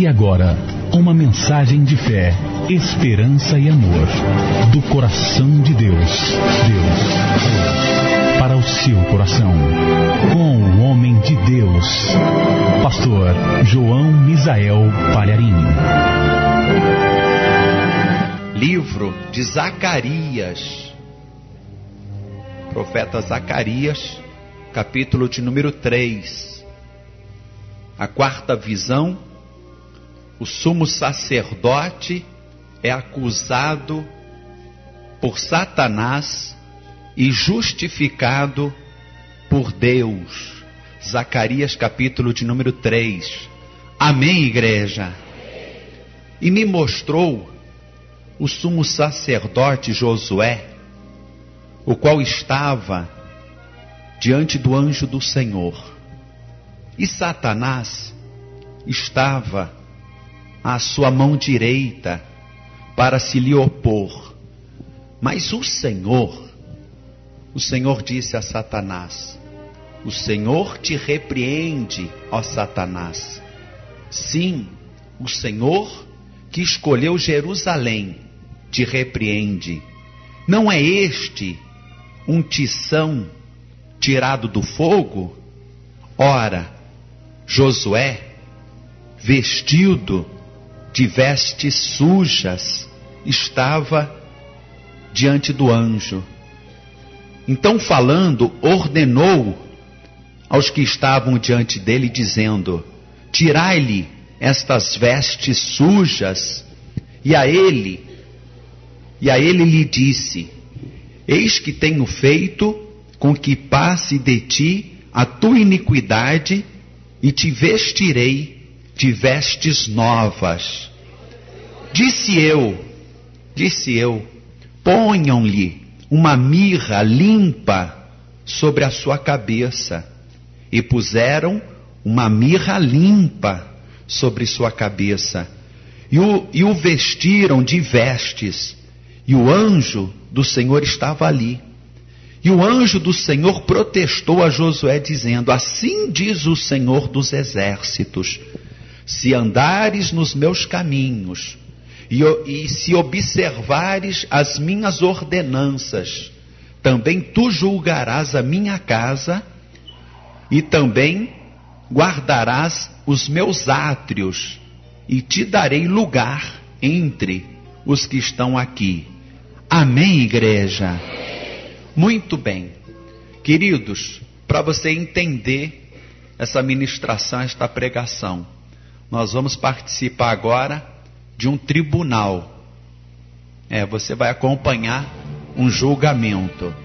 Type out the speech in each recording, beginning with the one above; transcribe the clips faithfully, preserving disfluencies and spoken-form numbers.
E agora, uma mensagem de fé, esperança e amor, do coração de Deus. Deus, para o seu coração, com o homem de Deus, pastor João Misael Palharim. Livro de Zacarias, profeta Zacarias, capítulo de número três. A quarta visão: o sumo sacerdote é acusado por Satanás e justificado por Deus. Zacarias capítulo de número três. Amém, igreja? E me mostrou o sumo sacerdote Josué, o qual estava diante do anjo do Senhor. E Satanás estava à sua mão direita para se lhe opor. Mas o Senhor, o Senhor disse a Satanás: o Senhor te repreende, ó Satanás. Sim, o Senhor que escolheu Jerusalém te repreende. Não é este um tição tirado do fogo? Ora, Josué, vestido de vestes sujas, estava diante do anjo. Então, falando, ordenou aos que estavam diante dele, dizendo: tirai-lhe estas vestes sujas. E a ele, e a ele lhe disse: eis que tenho feito com que passe de ti a tua iniquidade, e te vestirei de vestes novas. Disse eu, disse eu, ponham-lhe uma mirra limpa sobre a sua cabeça. E puseram uma mirra limpa sobre sua cabeça, e o, e o vestiram de vestes, e o anjo do Senhor estava ali. E o anjo do Senhor protestou a Josué, dizendo: assim diz o Senhor dos exércitos, se andares nos meus caminhos, e, e se observares as minhas ordenanças, também tu julgarás a minha casa, e também guardarás os meus átrios, e te darei lugar entre os que estão aqui. Amém, igreja? Muito bem. Queridos, para você entender essa ministração, esta pregação, nós vamos participar agora de um tribunal. É, você vai acompanhar um julgamento.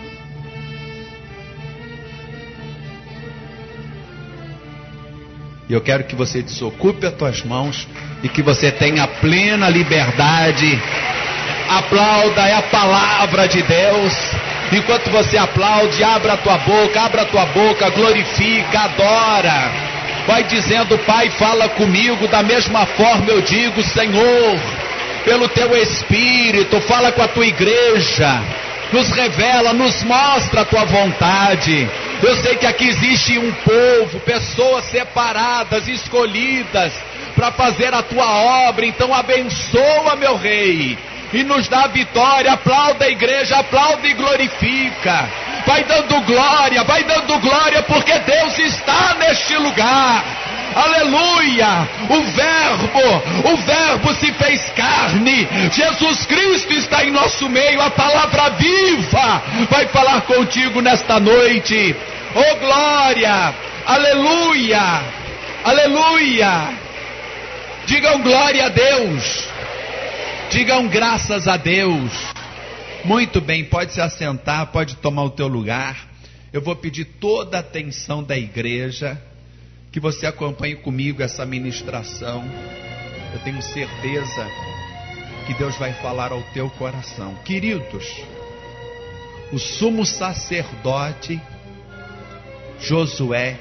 E eu quero que você desocupe as tuas mãos e que você tenha plena liberdade. Aplauda, é a palavra de Deus. Enquanto você aplaude, abra a tua boca, abra a tua boca, glorifica, adora. Vai dizendo: Pai, fala comigo. Da mesma forma eu digo: Senhor, pelo teu Espírito, fala com a tua igreja. Nos revela, nos mostra a tua vontade. Eu sei que aqui existe um povo, pessoas separadas, escolhidas para fazer a tua obra. Então abençoa, meu Rei, e nos dá a vitória. Aplauda a igreja, aplauda e glorifica. Vai dando glória, vai dando glória, porque Deus está neste lugar. Aleluia! O verbo, o verbo se fez carne. Jesus Cristo está em nosso meio. A palavra viva vai falar contigo nesta noite. Oh glória! Aleluia! Aleluia! Digam glória a Deus. Digam graças a Deus. Muito bem, pode se assentar, pode tomar o teu lugar. Eu vou pedir toda a atenção da igreja, que você acompanhe comigo essa ministração. Eu tenho certeza que Deus vai falar ao teu coração. Queridos, o sumo sacerdote Josué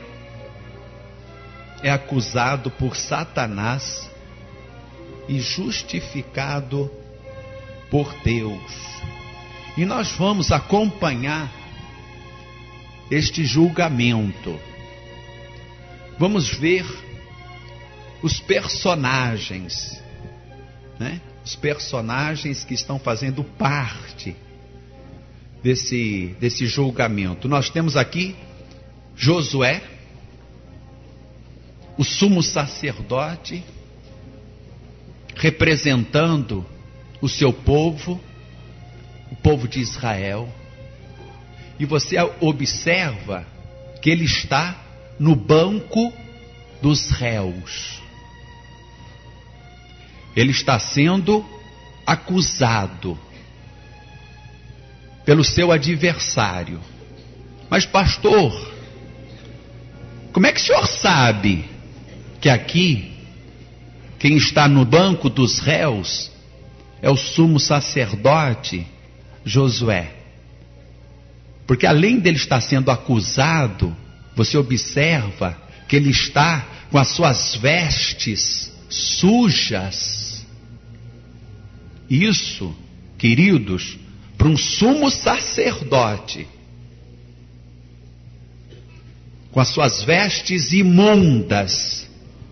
é acusado por Satanás e justificado por Deus. E nós vamos acompanhar este julgamento. Vamos ver os personagens, né? Os personagens que estão fazendo parte desse, desse julgamento. Nós temos aqui Josué, o sumo sacerdote, representando o seu povo, o povo de Israel. E você observa que ele está no banco dos réus. Ele está sendo acusado pelo seu adversário. Mas pastor, como é que o senhor sabe que aqui quem está no banco dos réus é o sumo sacerdote Josué? Porque além dele estar sendo acusado, você observa que ele está com as suas vestes sujas. Isso, queridos, para um sumo sacerdote, com as suas vestes imundas,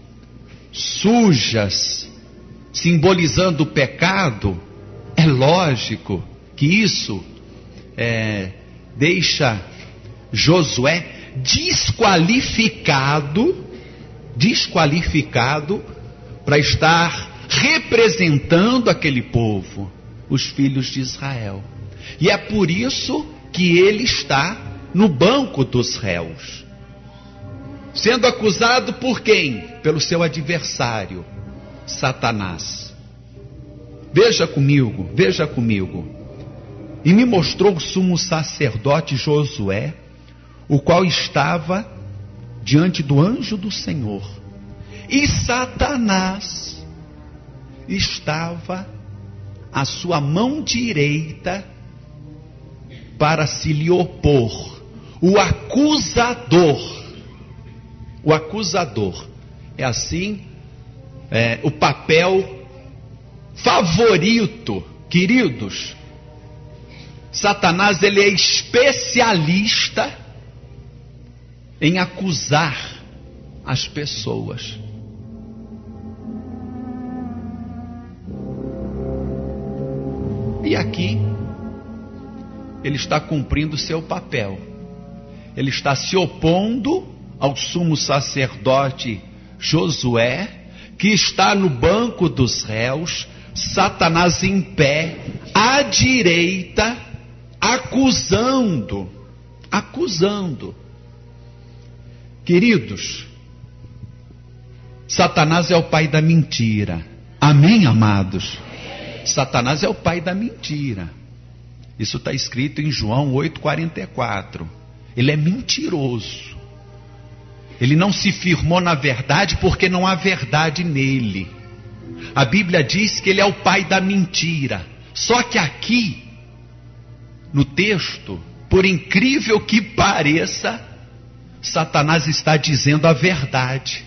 sujas, simbolizando o pecado, é lógico que isso é, deixa Josué desqualificado, desqualificado para estar representando aquele povo, os filhos de Israel. E é por isso que ele está no banco dos réus, sendo acusado por quem? Pelo seu adversário, Satanás. Veja comigo, veja comigo. E me mostrou o sumo sacerdote Josué, o qual estava diante do anjo do Senhor. E Satanás estava à sua mão direita para se lhe opor. O acusador. O acusador. É assim, é, o papel favorito, queridos. Satanás, ele é especialista em acusar as pessoas. E aqui, ele está cumprindo o seu papel. Ele está se opondo ao sumo sacerdote Josué, que está no banco dos réus, Satanás em pé, à direita, acusando, acusando. Queridos, Satanás é o pai da mentira. Amém, amados? Satanás é o pai da mentira. Isso está escrito em João oito, quarenta e quatro. Ele é mentiroso. Ele não se firmou na verdade porque não há verdade nele. A Bíblia diz que ele é o pai da mentira. Só que aqui, no texto, por incrível que pareça, Satanás está dizendo a verdade.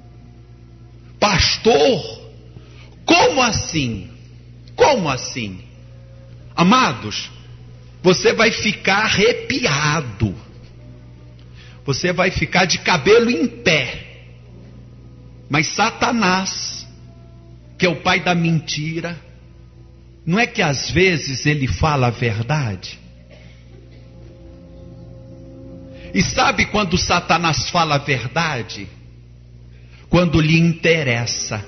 Pastor, como assim? Como assim? Amados, você vai ficar arrepiado. Você vai ficar de cabelo em pé. Mas Satanás, que é o pai da mentira, não é que às vezes ele fala a verdade? E sabe quando Satanás fala a verdade? Quando lhe interessa.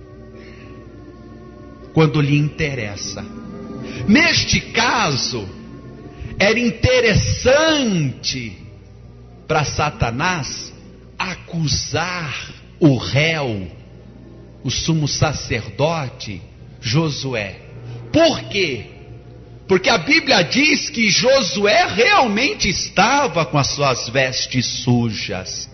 Quando lhe interessa. Neste caso, era interessante para Satanás acusar o réu, o sumo sacerdote Josué. Por quê? Porque a Bíblia diz que Josué realmente estava com as suas vestes sujas.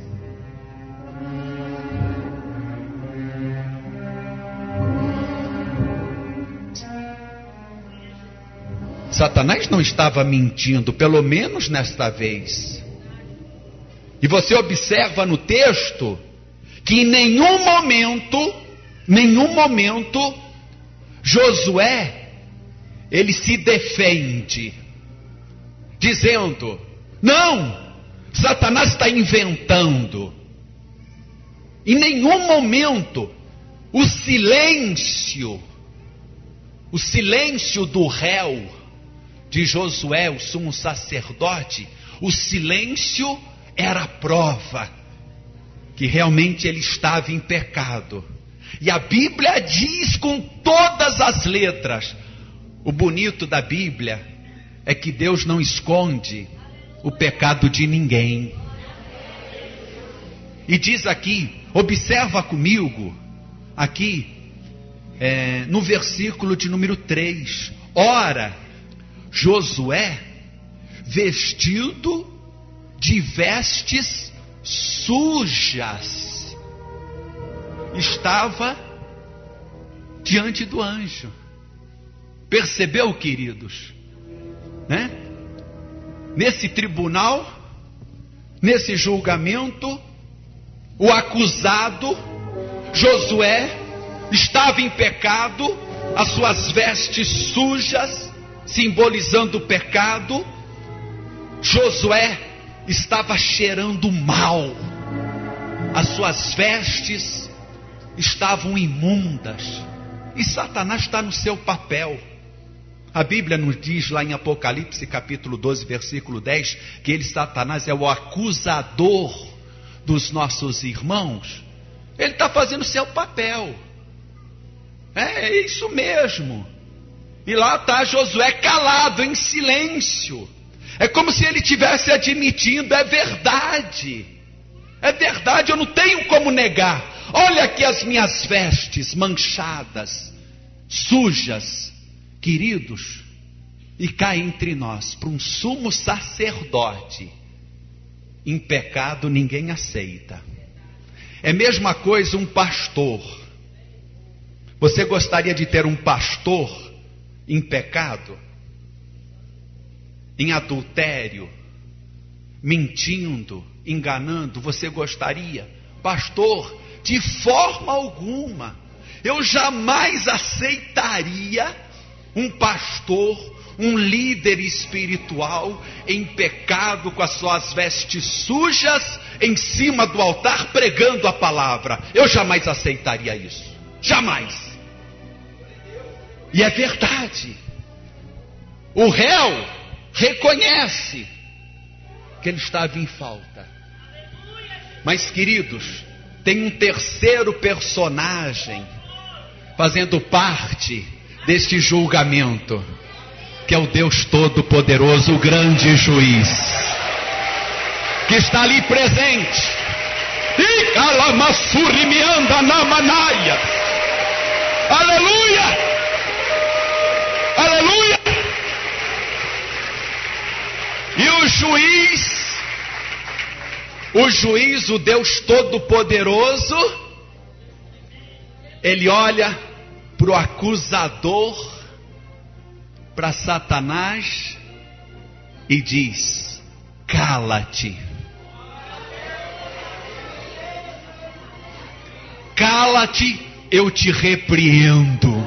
Satanás não estava mentindo, pelo menos nesta vez. E você observa no texto que em nenhum momento, nenhum momento, Josué, ele se defende, dizendo: não, Satanás está inventando. Em nenhum momento o silêncio, o silêncio do réu, de Josué, o sumo sacerdote, o silêncio era a prova que realmente ele estava em pecado. E a Bíblia diz com todas as letras. O bonito da Bíblia é que Deus não esconde o pecado de ninguém. E diz aqui, observa comigo, aqui, é, no versículo de número três. Ora, Josué, vestido de vestes sujas, estava diante do anjo. Percebeu, queridos? Né? Nesse tribunal, nesse julgamento, o acusado, Josué, estava em pecado, as suas vestes sujas, simbolizando o pecado. Josué estava cheirando mal, as suas vestes estavam imundas, e Satanás está no seu papel. A Bíblia nos diz lá em Apocalipse capítulo doze, versículo dez, que ele, Satanás, é o acusador dos nossos irmãos. Ele está fazendo o seu papel. É, é isso mesmo. E lá está Josué calado, em silêncio. É como se ele estivesse admitindo, é verdade. É verdade, eu não tenho como negar. Olha aqui as minhas vestes manchadas, sujas. Queridos, e cá entre nós, para um sumo sacerdote, em pecado ninguém aceita. É a mesma coisa um pastor. Você gostaria de ter um pastor em pecado, em adultério, mentindo, enganando? Você gostaria? Pastor, de forma alguma. Eu jamais aceitaria um pastor, um líder espiritual em pecado, com as suas vestes sujas, em cima do altar pregando a palavra. Eu jamais aceitaria isso. Jamais. E é verdade. O réu reconhece que ele estava em falta. Mas, queridos, tem um terceiro personagem fazendo parte deste julgamento, que é o Deus Todo-Poderoso, o grande juiz, que está ali presente. E calamassuri me anda na manaia. Aleluia! Aleluia! E o juiz, o juiz, o Deus Todo-Poderoso, ele olha para o acusador, para Satanás, e diz: cala-te. Cala-te, eu te repreendo.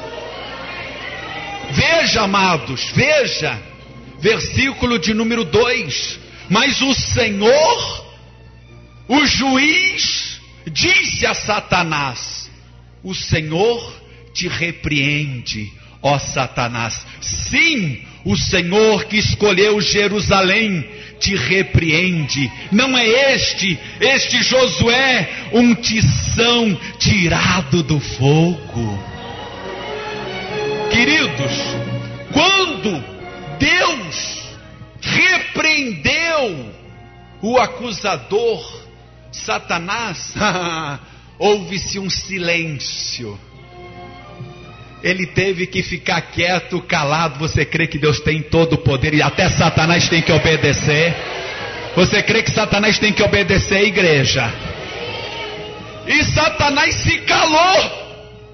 Veja, amados, veja, versículo de número dois. Mas o Senhor, o juiz, disse a Satanás: o Senhor te repreende, ó Satanás. Sim, o Senhor que escolheu Jerusalém te repreende. Não é este, este Josué, um tição tirado do fogo. Queridos, quando Deus repreendeu o acusador, Satanás, houve-se um silêncio. Ele teve que ficar quieto, calado. Você crê que Deus tem todo o poder e até Satanás tem que obedecer? Você crê que Satanás tem que obedecer à igreja? E Satanás se calou.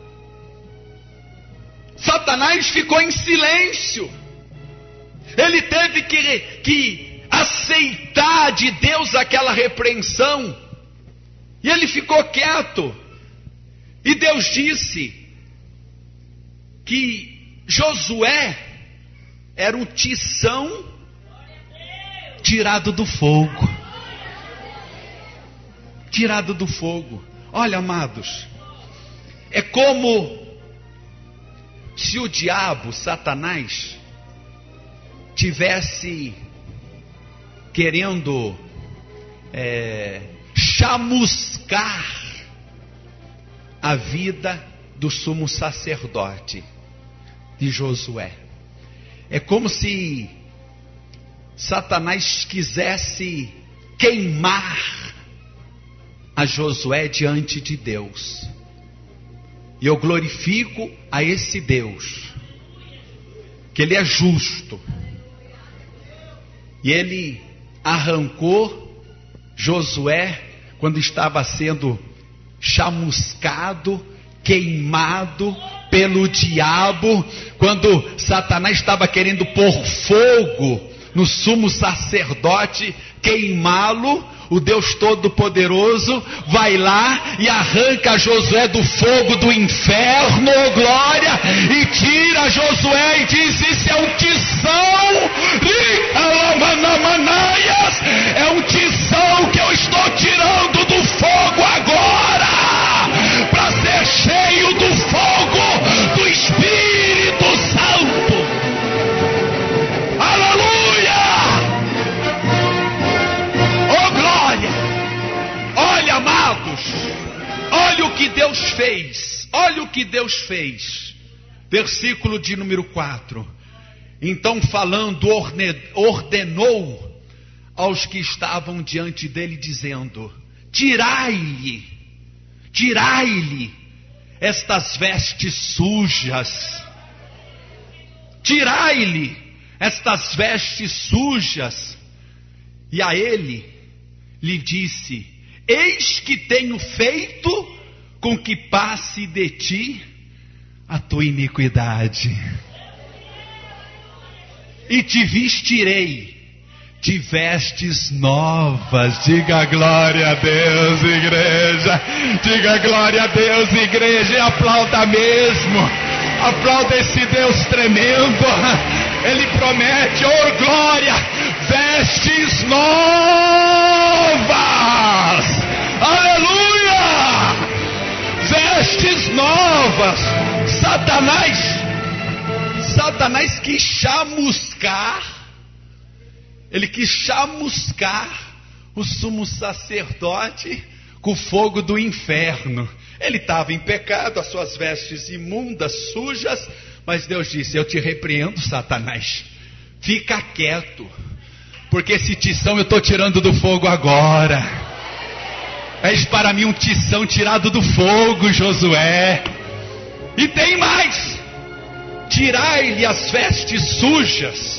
Satanás ficou em silêncio. Ele teve que, que aceitar de Deus aquela repreensão. E ele ficou quieto. E Deus disse que Josué era um tição tirado do fogo. tirado do fogo. Olha, amados, é como se o diabo, Satanás, tivesse querendo é, chamuscar a vida do sumo sacerdote de Josué. É como se Satanás quisesse queimar a Josué diante de Deus. E eu glorifico a esse Deus, que Ele é justo. E Ele arrancou Josué quando estava sendo chamuscado, queimado pelo diabo, quando Satanás estava querendo pôr fogo no sumo sacerdote, queimá-lo. O Deus Todo-Poderoso vai lá e arranca Josué do fogo do inferno, oh glória, e tira Josué e diz: isso é um tição, é um tição que eu estou tirando do fogo agora, para ser cheio do fogo do Espírito Santo. Aleluia! Oh glória! Olha, amados, olha o que Deus fez, olha o que Deus fez. Versículo de número quatro. Então, falando, ordenou aos que estavam diante dele, dizendo: tirai-lhe, tirai-lhe estas vestes sujas, tirai-lhe estas vestes sujas. E a ele lhe disse: eis que tenho feito com que passe de ti a tua iniquidade, e te vestirei de vestes novas. Diga glória a Deus, igreja. Diga glória a Deus, igreja. E aplauda mesmo. Aplauda esse Deus tremendo. Ele promete, oh glória, vestes novas. Aleluia! Vestes novas. Satanás, Satanás quis chamuscar. Ele quis chamuscar o sumo sacerdote com o fogo do inferno. Ele estava em pecado, as suas vestes imundas, sujas, mas Deus disse: eu te repreendo, Satanás, fica quieto, porque esse tição eu estou tirando do fogo agora. És para mim um tição tirado do fogo, Josué. E tem mais: tirai-lhe as vestes sujas.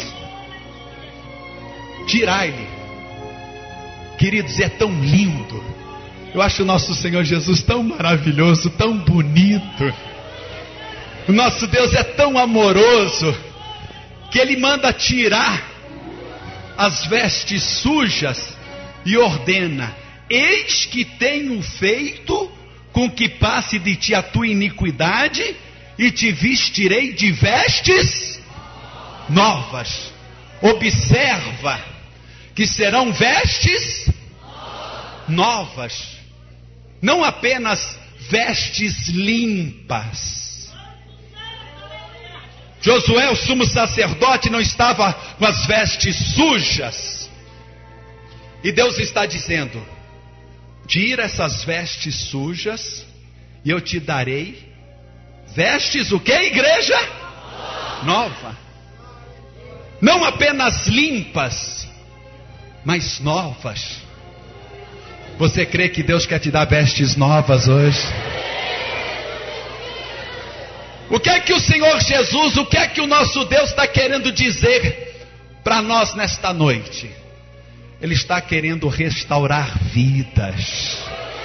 Tirai-lhe. Queridos, é tão lindo. Eu acho o nosso Senhor Jesus tão maravilhoso, tão bonito. O nosso Deus é tão amoroso, que Ele manda tirar as vestes sujas e ordena: eis que tenho feito com que passe de ti a tua iniquidade, e te vestirei de vestes novas. Observa que serão vestes novas, não apenas vestes limpas. Josué, o sumo sacerdote, não estava com as vestes sujas, e Deus está dizendo: tira essas vestes sujas e eu te darei vestes, o que, igreja? Nova. Não apenas limpas, mas novas. Você crê que Deus quer te dar vestes novas hoje? O que é que o Senhor Jesus, o que é que o nosso Deus está querendo dizer para nós nesta noite? Ele está querendo restaurar vidas.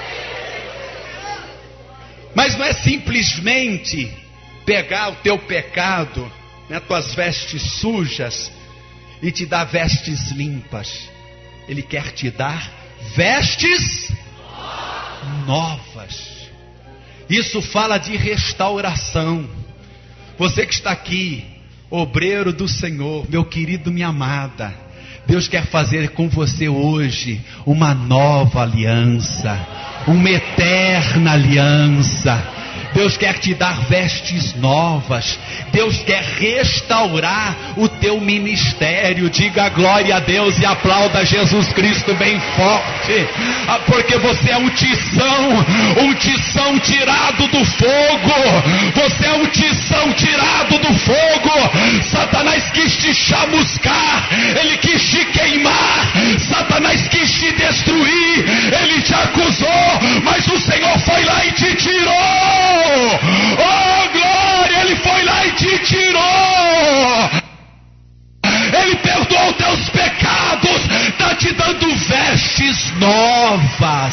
Mas não é simplesmente pegar o teu pecado, né, tuas vestes sujas, e te dar vestes limpas. Ele quer te dar vestes novas. Isso fala de restauração. Você que está aqui, obreiro do Senhor, meu querido, minha amada, Deus quer fazer com você hoje uma nova aliança, uma eterna aliança. Deus quer te dar vestes novas. Deus quer restaurar o teu ministério. Diga glória a Deus e aplauda Jesus Cristo bem forte. Ah, porque você é um tição, um tição tirado do fogo. Você é um tição tirado do fogo. Satanás quis te chamuscar, ele quis te queimar. Satanás quis te destruir, ele te acusou, mas o Senhor foi lá e te tirou. Oh glória, ele foi lá e te tirou. Ele perdoou teus pecados, está te dando vestes novas.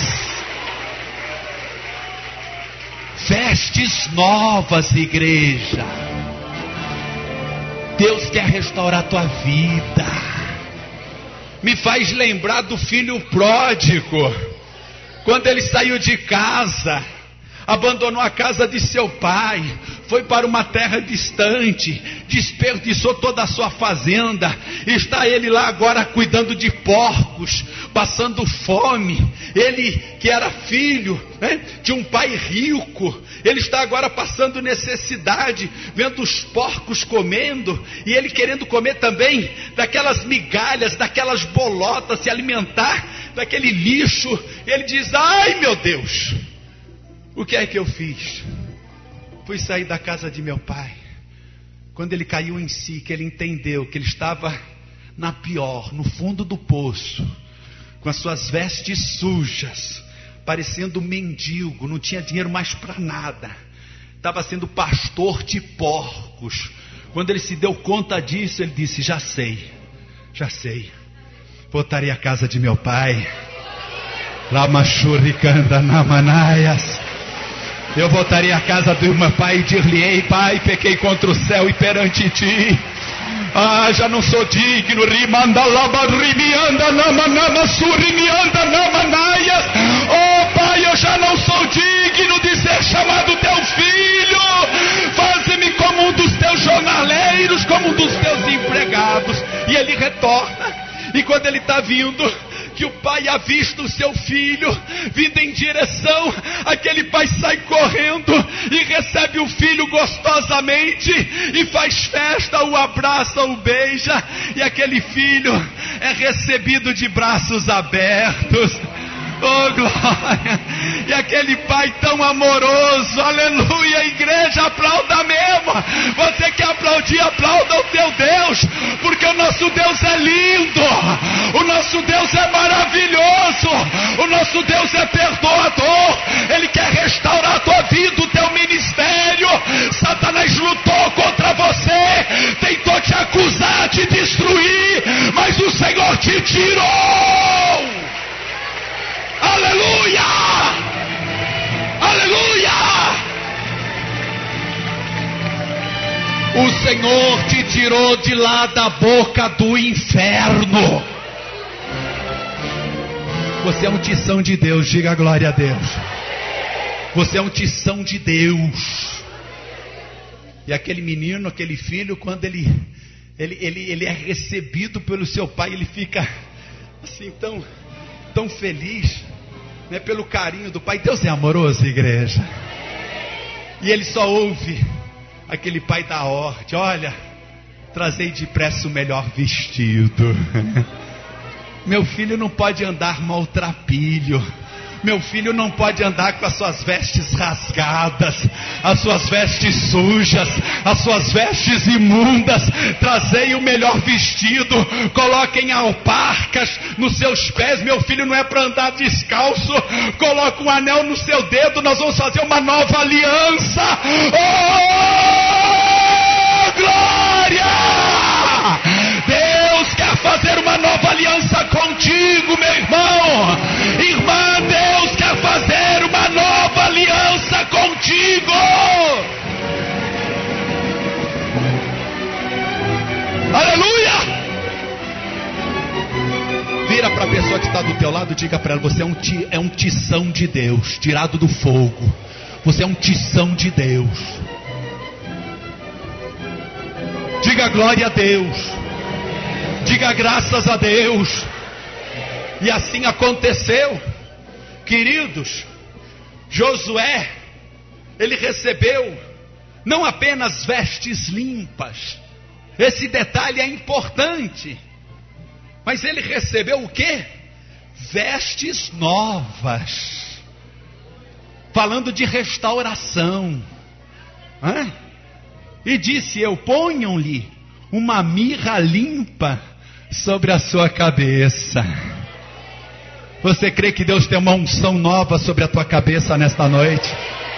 Vestes novas, igreja. Deus quer restaurar a tua vida. Me faz lembrar do filho pródigo, quando ele saiu de casa, abandonou a casa de seu pai, foi para uma terra distante, desperdiçou toda a sua fazenda, está ele lá agora cuidando de porcos, passando fome. Ele que era filho, né, de um pai rico, ele está agora passando necessidade, vendo os porcos comendo, e ele querendo comer também daquelas migalhas, daquelas bolotas, se alimentar daquele lixo. Ele diz: ai meu Deus, o que é que eu fiz? Fui sair da casa de meu pai. Quando ele caiu em si, que ele entendeu que ele estava na pior, no fundo do poço, com as suas vestes sujas, parecendo um mendigo, não tinha dinheiro mais para nada, estava sendo pastor de porcos. Quando ele se deu conta disso, ele disse: já sei, já sei, voltarei à casa de meu pai. Lamachuricanda namanaias. Eu voltarei à casa do meu pai e dir-lhe-ei: pai, pequei contra o céu e perante ti. Ah, já não sou digno. Oh pai, eu já não sou digno de ser chamado teu filho. Faze-me como um dos teus jornaleiros, como um dos teus empregados. E ele retorna. E quando ele está vindo, que o pai avista o seu filho vindo em direção, aquele pai sai correndo e recebe o filho gostosamente e faz festa, o abraça, o beija, e aquele filho é recebido de braços abertos. Oh glória! E aquele pai tão amoroso, aleluia, igreja, aplauda mesmo. Você que aplaudir, aplauda o teu Deus, porque o nosso Deus é lindo, o nosso Deus é maravilhoso, o nosso Deus é perdoador. Ele quer restaurar a tua vida, o teu ministério. Satanás lutou contra você, tentou te acusar, te destruir, mas o Senhor te tirou. Aleluia! Aleluia! O Senhor te tirou de lá da boca do inferno. Você é um tição de Deus, diga glória a Deus. Você é um tição de Deus. E aquele menino, aquele filho, quando ele, ele, ele, ele é recebido pelo seu pai, ele fica assim tão... tão feliz, né, pelo carinho do pai. Deus é amoroso, igreja. E ele só ouve aquele pai dar ordem: olha, trazei depressa o melhor vestido. Meu filho não pode andar maltrapilho. Meu filho não pode andar com as suas vestes rasgadas, as suas vestes sujas, as suas vestes imundas. Trazei o melhor vestido, coloquem alparcas nos seus pés. Meu filho não é para andar descalço. Coloca um anel no seu dedo. Nós vamos fazer uma nova aliança. Oh, glória! Deus quer fazer uma nova aliança contigo, meu irmão. Irmã, Deus quer fazer uma nova aliança contigo. Aleluia! Vira para a pessoa que está do teu lado e diga para ela: você é um, ti, é um tição de Deus, tirado do fogo. Você é um tição de Deus. Diga glória a Deus. Diga graças a Deus. E assim aconteceu. Queridos, Josué, ele recebeu não apenas vestes limpas, esse detalhe é importante, mas ele recebeu o quê? Vestes novas, falando de restauração. Hã? E disse: eu ponham-lhe uma mirra limpa sobre a sua cabeça. Você crê que Deus tem uma unção nova sobre a tua cabeça nesta noite?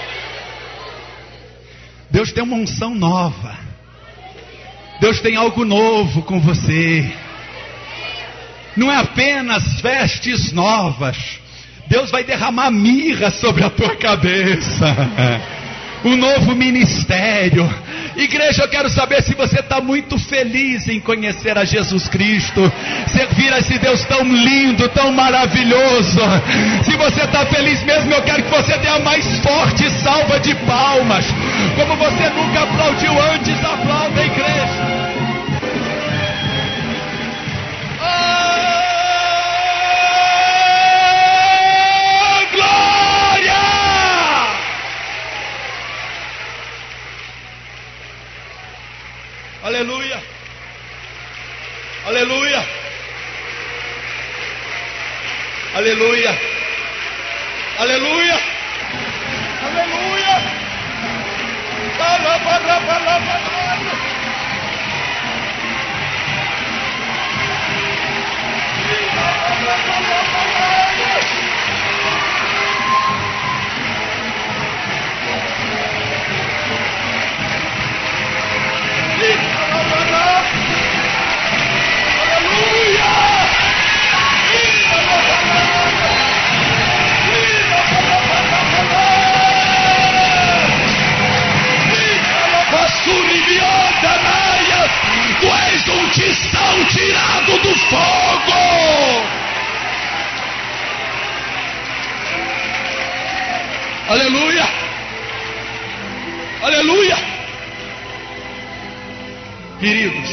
Deus tem uma unção nova. Deus tem algo novo com você. Não é apenas vestes novas. Deus vai derramar mirra sobre a tua cabeça. Um novo ministério. Igreja, eu quero saber se você está muito feliz em conhecer a Jesus Cristo, servir a esse Deus tão lindo, tão maravilhoso. Se você está feliz mesmo, eu quero que você dê a mais forte salva de palmas. Como você nunca aplaudiu antes, aplauda, igreja. Aleluia, aleluia, aleluia, aleluia, aleluia, tu és um tistão tirado do fogo. Aleluia, aleluia. Queridos,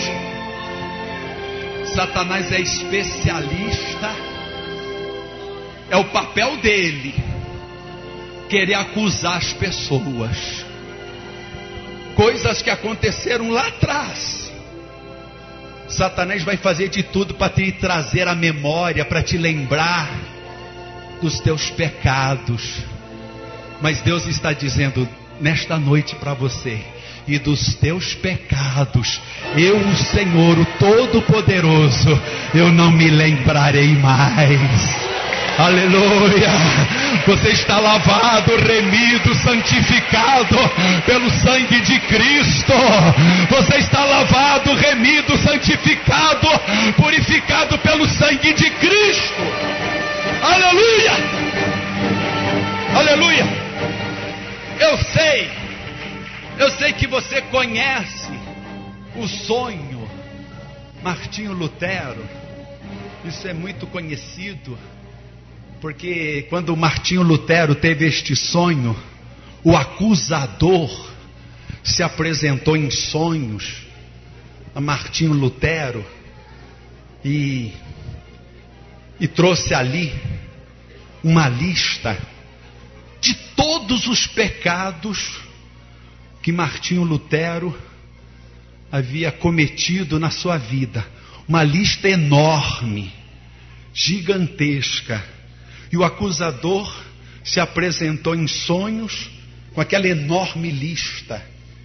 Satanás é especialista, é o papel dele querer acusar as pessoas, coisas que aconteceram lá atrás. Satanás vai fazer de tudo para te trazer a memória, para te lembrar dos teus pecados. Mas Deus está dizendo nesta noite para você: e dos teus pecados, eu, o Senhor, o Todo-Poderoso, eu não me lembrarei mais. Aleluia. Você está lavado, remido, santificado pelo sangue de Cristo. Você está lavado, remido, santificado, purificado pelo sangue de Cristo. Aleluia, aleluia. Eu sei, eu sei que você conhece o sonho Martinho Lutero. Isso é muito conhecido, porque quando Martinho Lutero teve este sonho, o acusador se apresentou em sonhos a Martinho Lutero e, e trouxe ali uma lista de todos os pecados que Martinho Lutero havia cometido na sua vida. Uma lista enorme, gigantesca. E o acusador se apresentou em sonhos com aquela enorme lista.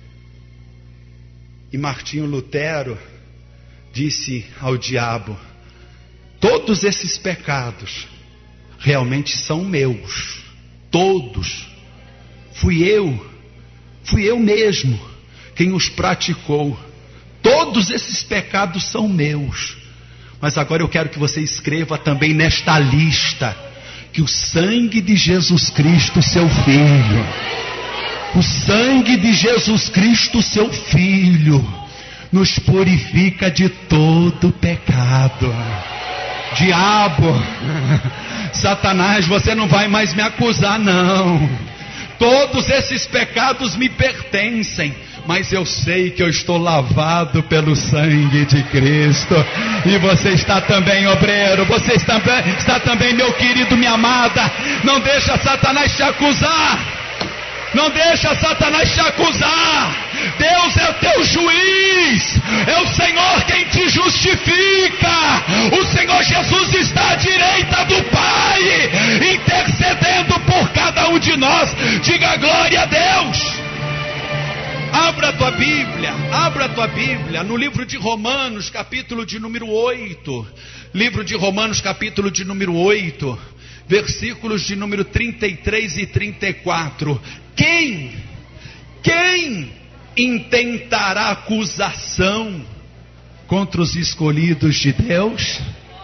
E Martinho Lutero disse ao diabo: todos esses pecados realmente são meus. Todos. Fui eu, fui eu mesmo quem os praticou. Todos esses pecados são meus. Mas agora eu quero que você escreva também nesta lista que o sangue de Jesus Cristo, seu Filho, o sangue de Jesus Cristo, seu Filho, nos purifica de todo pecado. Diabo, Satanás, você não vai mais me acusar, não. Todos esses pecados me pertencem, mas eu sei que eu estou lavado pelo sangue de Cristo. E você está também, obreiro, você está, está também, meu querido, minha amada. Não deixa Satanás te acusar. Não deixa Satanás te acusar. Deus é o teu juiz. É o Senhor quem te justifica. O Senhor Jesus está à direita do Pai, intercedendo por cada um de nós. Diga glória a Deus. Abra a tua Bíblia, abra a tua Bíblia no livro de Romanos, capítulo de número oito. Livro de Romanos, capítulo de número oito, versículos de número trinta e três e trinta e quatro. Quem, quem intentará acusação contra os escolhidos de Deus?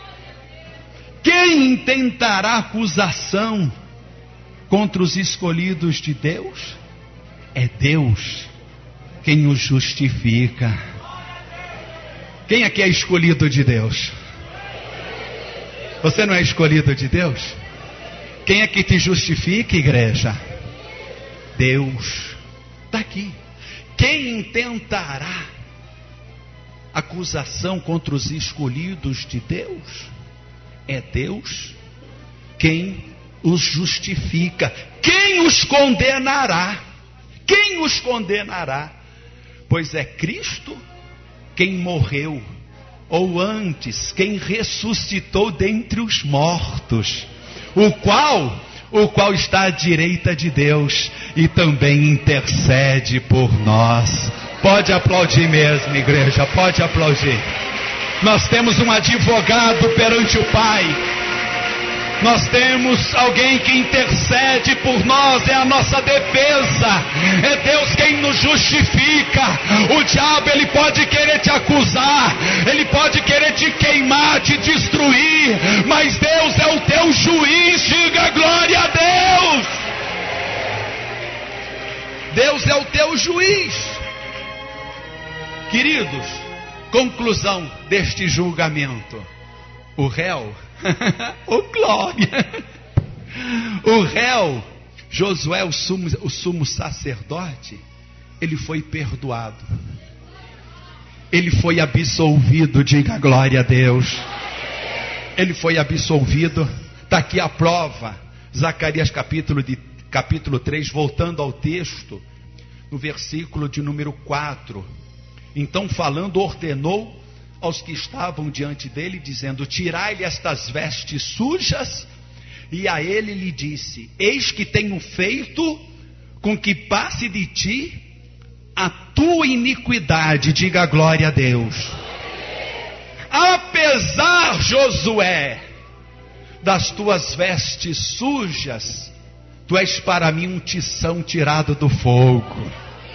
Quem intentará acusação contra os escolhidos de Deus? É Deus quem os justifica. Quem aqui é escolhido de Deus? Você não é escolhido de Deus? Quem é que te justifica, igreja? Deus. Está aqui. Quem intentará acusação contra os escolhidos de Deus? É Deus quem os justifica. Quem os condenará? Quem os condenará? Pois é Cristo quem morreu, ou antes, quem ressuscitou dentre os mortos, o qual, o qual está à direita de Deus e também intercede por nós. Pode aplaudir mesmo, igreja, pode aplaudir. Nós temos um advogado perante o Pai. Nós temos alguém que intercede por nós, é a nossa defesa. É Deus quem nos justifica. O diabo, ele pode querer te acusar, ele pode querer te queimar, te destruir, mas Deus é o teu juiz. Diga glória a Deus. Deus é o teu juiz. Queridos, conclusão deste julgamento. O réu, oh glória, o réu, Josué, o sumo, o sumo sacerdote, ele foi perdoado, ele foi absolvido. Diga glória a Deus. Ele foi absolvido. Está aqui a prova, Zacarias capítulo, de, capítulo três, voltando ao texto, no versículo de número quatro. Então falando, ordenou aos que estavam diante dele, dizendo: tirai-lhe estas vestes sujas. E a ele lhe disse: eis que tenho feito com que passe de ti a tua iniquidade. Diga glória a Deus. Apesar, Josué, das tuas vestes sujas, tu és para mim um tição tirado do fogo.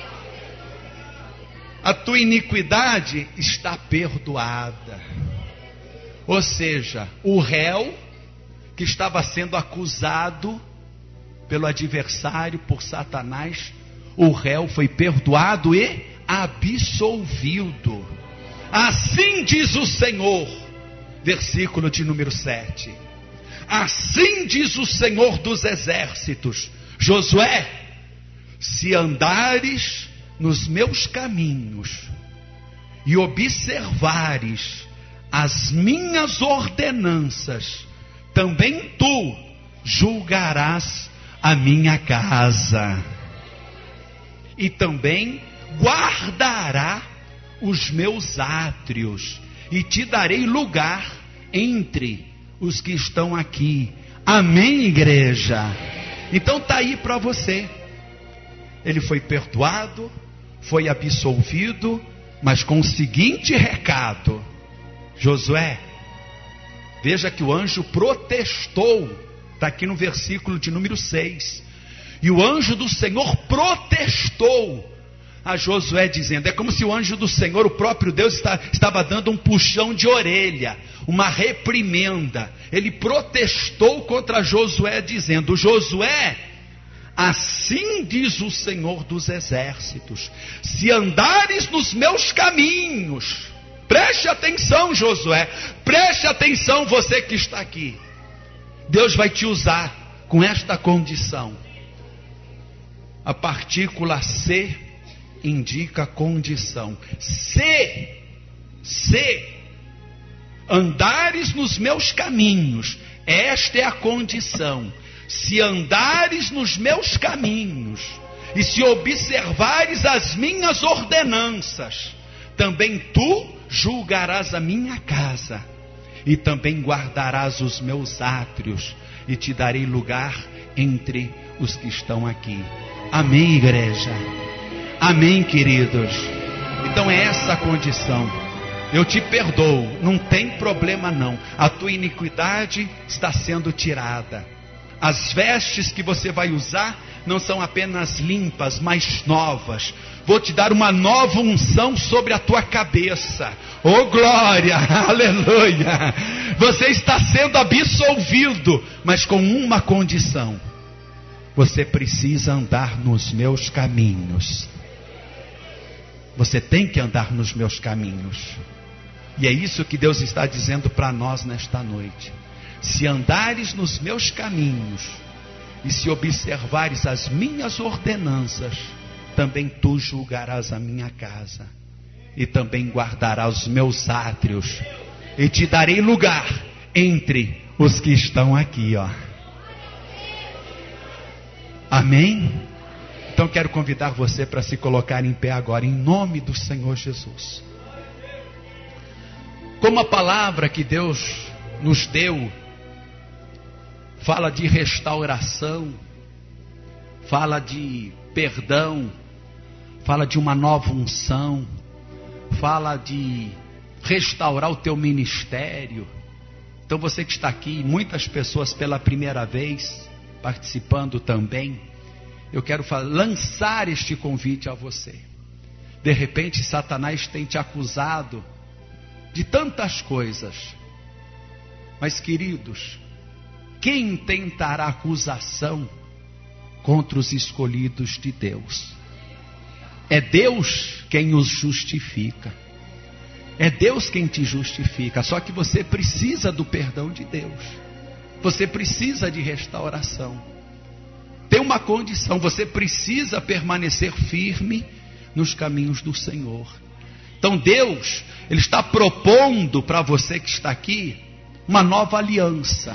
A tua iniquidade está perdoada. Ou seja, o réu que estava sendo acusado pelo adversário, por Satanás, o réu foi perdoado e absolvido. Assim diz o Senhor, versículo de número sete. Assim diz o Senhor dos exércitos: Josué, se andares nos meus caminhos e observares as minhas ordenanças, também tu julgarás a minha casa, e também guardará os meus átrios, e te darei lugar entre os que estão aqui. Amém, igreja? Então está aí para você. Ele foi perdoado, foi absolvido, mas com o seguinte recado: Josué, veja que o anjo protestou. Está aqui no versículo de número seis. E o anjo do Senhor protestou a Josué, dizendo: é como se o anjo do Senhor, o próprio Deus, está, estava dando um puxão de orelha, uma reprimenda. Ele protestou contra Josué, dizendo: Josué, assim diz o Senhor dos exércitos, se andares nos meus caminhos, preste atenção, Josué, preste atenção, você que está aqui, Deus vai te usar com esta condição: a partícula C indica condição. Se, se andares nos meus caminhos, esta é a condição. Se andares nos meus caminhos, e se observares as minhas ordenanças, também tu julgarás a minha casa, e também guardarás os meus átrios, e te darei lugar entre os que estão aqui. Amém, igreja? Amém, queridos? Então é essa a condição. Eu te perdoo, não tem problema não. A tua iniquidade está sendo tirada. As vestes que você vai usar não são apenas limpas, mas novas. Vou te dar uma nova unção sobre a tua cabeça. Oh glória, aleluia. Você está sendo absolvido, mas com uma condição. Você precisa andar nos meus caminhos. Você tem que andar nos meus caminhos. E é isso que Deus está dizendo para nós nesta noite. Se andares nos meus caminhos, e se observares as minhas ordenanças, também tu julgarás a minha casa, e também guardarás os meus átrios, e te darei lugar entre os que estão aqui, ó. Amém? Então quero convidar você para se colocar em pé agora, em nome do Senhor Jesus. Como a palavra que Deus nos deu fala de restauração, fala de perdão, fala de uma nova unção, fala de restaurar o teu ministério. Então você que está aqui, muitas pessoas pela primeira vez participando também, eu quero lançar este convite a você. De repente Satanás tem te acusado de tantas coisas, mas queridos, quem tentará acusação contra os escolhidos de Deus? É Deus quem os justifica. É Deus quem te justifica. Só que você precisa do perdão de Deus. Você precisa de restauração. Tem uma condição: você precisa permanecer firme nos caminhos do Senhor. Então Deus, Ele está propondo para você que está aqui uma nova aliança,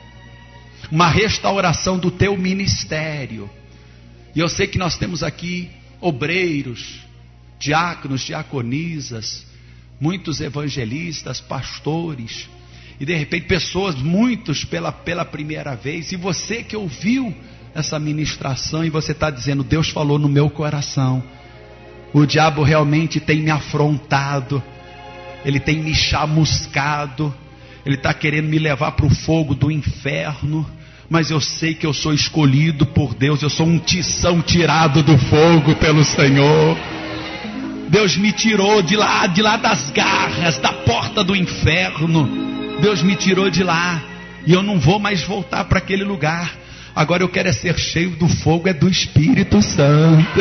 uma restauração do teu ministério. E eu sei que nós temos aqui obreiros, diáconos, diaconisas, muitos evangelistas, pastores, e de repente pessoas, muitos pela, pela primeira vez. E você que ouviu essa ministração e você está dizendo: Deus falou no meu coração, o diabo realmente tem me afrontado, ele tem me chamuscado, ele está querendo me levar para o fogo do inferno, mas eu sei que eu sou escolhido por Deus, eu sou um tição tirado do fogo pelo Senhor. Deus me tirou de lá, de lá das garras, da porta do inferno. Deus me tirou de lá, e eu não vou mais voltar para aquele lugar. Agora eu quero é ser cheio do fogo, é do Espírito Santo.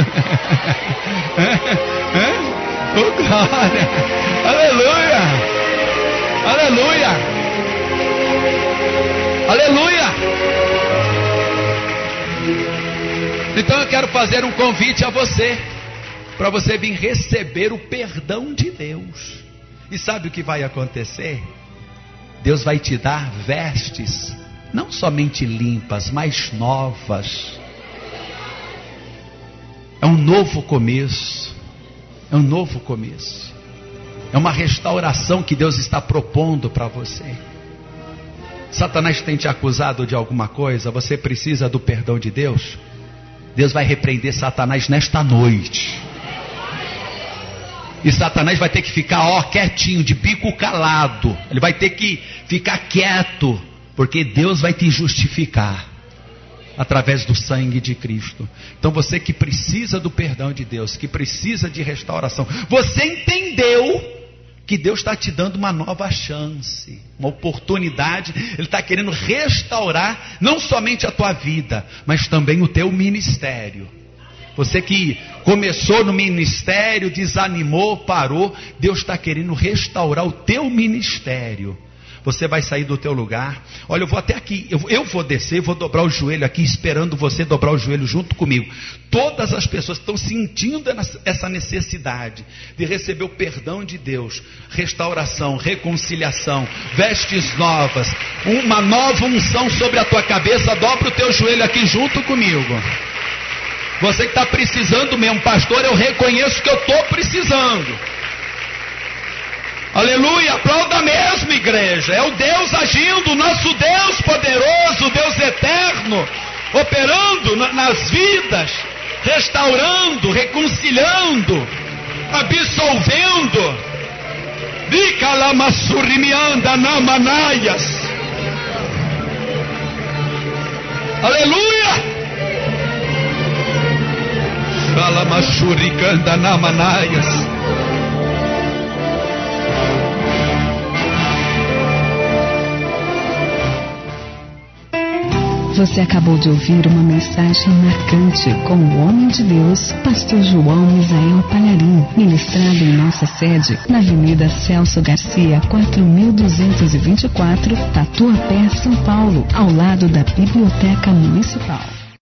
é? É? Oh glória, aleluia, aleluia, aleluia. Então eu quero fazer um convite a você, para você vir receber o perdão de Deus. E sabe o que vai acontecer? Deus vai te dar vestes, não somente limpas, mas novas. É um novo começo. É um novo começo. É uma restauração que Deus está propondo para você. Satanás tem te acusado de alguma coisa, você precisa do perdão de Deus. Deus vai repreender Satanás nesta noite. E Satanás vai ter que ficar ó, quietinho, de bico calado. Ele vai ter que ficar quieto, porque Deus vai te justificar através do sangue de Cristo. Então você que precisa do perdão de Deus, que precisa de restauração, você entendeu que Deus está te dando uma nova chance, uma oportunidade. Ele está querendo restaurar não somente a tua vida, mas também o teu ministério. Você que começou no ministério, desanimou, parou, Deus está querendo restaurar o teu ministério. Você vai sair do teu lugar. Olha, eu vou até aqui, eu, eu vou descer, vou dobrar o joelho aqui, esperando você dobrar o joelho junto comigo. Todas as pessoas estão sentindo essa necessidade de receber o perdão de Deus, restauração, reconciliação, vestes novas, uma nova unção sobre a tua cabeça. Dobra o teu joelho aqui junto comigo. Você que está precisando mesmo, pastor, eu reconheço que eu estou precisando. Aleluia, aplauda mesmo, igreja. É o Deus agindo, o nosso Deus poderoso, Deus eterno, operando na, nas vidas, restaurando, reconciliando, absolvendo. Vicalamassurimianda namanaias. Aleluia. Calamasuricanda namanaias. Você acabou de ouvir uma mensagem marcante com o homem de Deus, pastor João Misael Palharim, ministrado em nossa sede, na Avenida Celso Garcia, quatro mil duzentos e vinte e quatro, Tatuapé, São Paulo, ao lado da Biblioteca Municipal.